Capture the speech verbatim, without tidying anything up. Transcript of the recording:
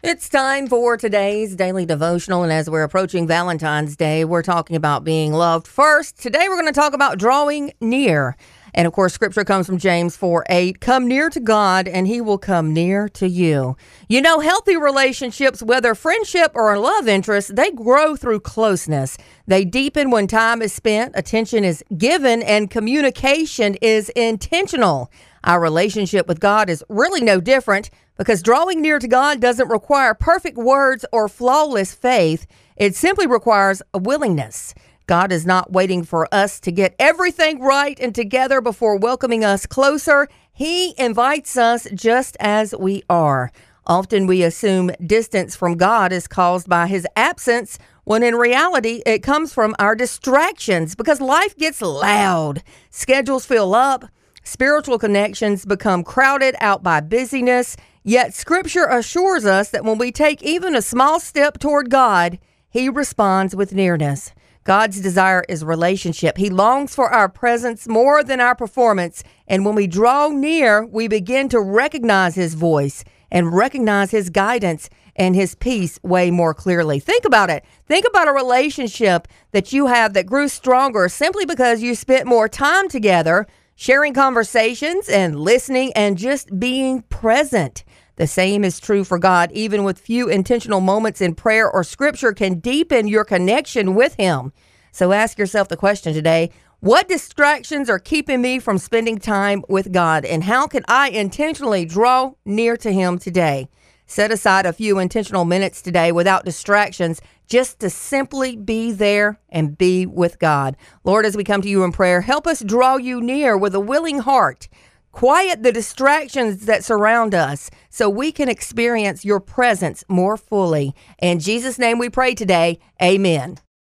It's time for today's daily devotional, and as we're approaching Valentine's Day, we're talking about being loved first. Today we're going to talk about drawing near. And of course, scripture comes from James four eight. Come near to God, and he will come near to you. You know, healthy relationships, whether friendship or a love interest, they grow through closeness. They deepen when time is spent, attention is given, and communication is intentional. Our relationship with God is really no different, because drawing near to God doesn't require perfect words or flawless faith. It simply requires a willingness. God is not waiting for us to get everything right and together before welcoming us closer. He invites us just as we are. Often we assume distance from God is caused by his absence, when in reality it comes from our distractions, because life gets loud. Schedules fill up. Spiritual connections become crowded out by busyness. Yet Scripture assures us that when we take even a small step toward God, he responds with nearness. God's desire is relationship. He longs for our presence more than our performance. And when we draw near, we begin to recognize his voice and recognize his guidance and his peace way more clearly. Think about it. Think about a relationship that you have that grew stronger simply because you spent more time together, sharing conversations and listening and just being present. The same is true for God. Even with few intentional moments in prayer or scripture can deepen your connection with him. So ask yourself the question today: what distractions are keeping me from spending time with God? And how can I intentionally draw near to him today? Set aside a few intentional minutes today without distractions, just to simply be there and be with God. Lord, as we come to you in prayer, help us draw you near with a willing heart. Quiet the distractions that surround us so we can experience your presence more fully. In Jesus' name we pray today. Amen.